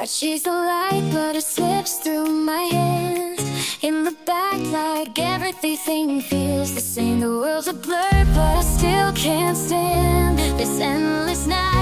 I chase the light, but it slips through my hands. In the back, like everything feels the same. The world's a blur, but I still can't stand this endless night.